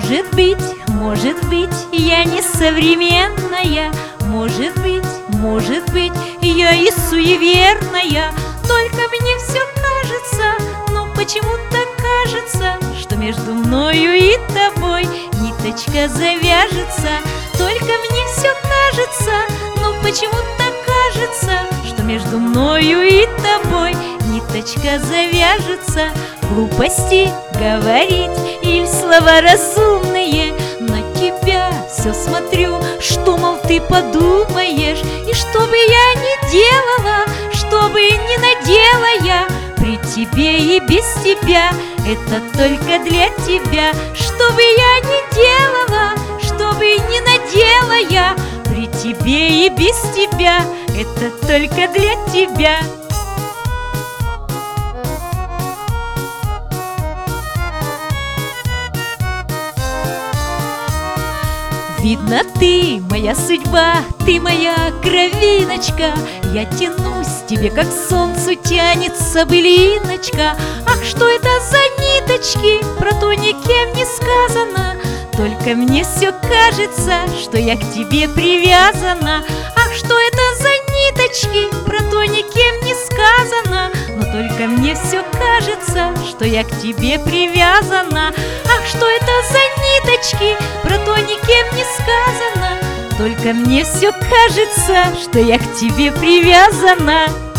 может быть, я не современная, может быть, я и суеверная. Только мне все кажется, но почему-то кажется, что между мною и тобой ниточка завяжется. Только мне все кажется, но почему-то кажется, что между мною и тобой ниточка завяжется. Глупости говорить или слова разумные, на тебя все смотрю, что, мол, ты подумаешь. И что бы я ни делала, что бы ни надела я, при тебе и без тебя, это только для тебя. Что бы я ни делала, что бы ни надела я, при тебе и без тебя, это только для тебя. Видно, ты моя судьба, ты моя кровиночка. Я тянусь к тебе, как к солнцу тянется былиночка. Ах, что это за ниточки, про то никем не сказано. Только мне все кажется, что я к тебе привязана. Ах, что это за ниточки, про то никем не сказано. Но только мне все кажется, что я к тебе привязана. Ах, что это за ниточки, про то никем не сказано. Только мне все кажется, что я к тебе привязана.